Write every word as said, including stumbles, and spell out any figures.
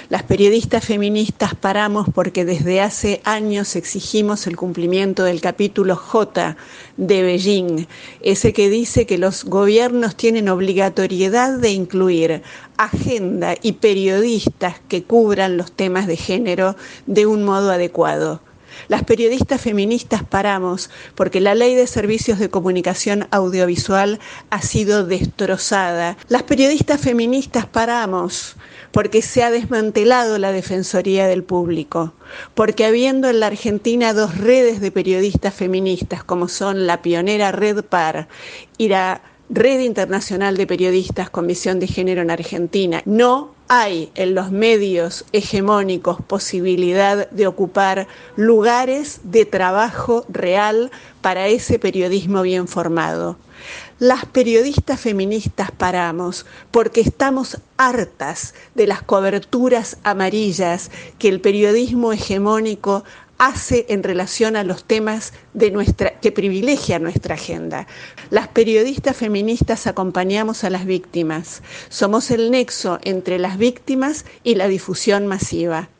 Las periodistas feministas paramos porque desde hace años exigimos el cumplimiento del capítulo J de Beijing, ese que dice que los gobiernos tienen obligatoriedad de incluir agenda y periodistas que cubran los temas de género de un modo adecuado. Las periodistas feministas paramos porque la Ley de Servicios de Comunicación Audiovisual ha sido destrozada. Las periodistas feministas paramos porque se ha desmantelado la Defensoría del Público, porque habiendo en la Argentina dos redes de periodistas feministas como son la pionera Red Par y la Red Internacional de Periodistas con Visión de Género en Argentina, no hay en los medios hegemónicos posibilidad de ocupar lugares de trabajo real para ese periodismo bien formado. Las periodistas feministas paramos porque estamos hartas de las coberturas amarillas que el periodismo hegemónico hace en relación a los temas de nuestra, que privilegia nuestra agenda. Las periodistas feministas acompañamos a las víctimas. Somos el nexo entre las víctimas y la difusión masiva.